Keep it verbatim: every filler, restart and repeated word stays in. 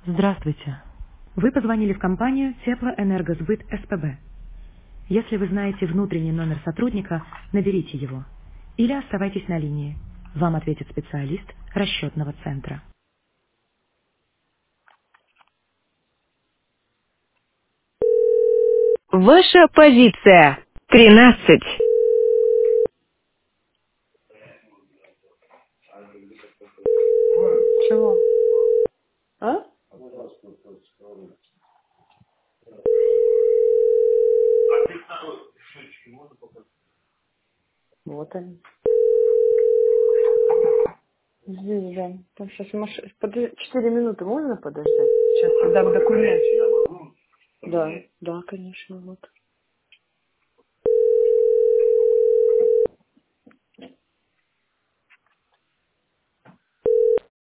Здравствуйте. Вы позвонили в компанию Теплоэнергосбыт СПБ. Если вы знаете внутренний номер сотрудника, наберите его. Или оставайтесь на линии. Вам ответит специалист расчетного центра. Ваша позиция. Тринадцать. Чего? А? Вот они. Здесь, да. Там сейчас машина. Четыре минуты можно подождать? Сейчас я дам документ. Да, да, конечно, вот.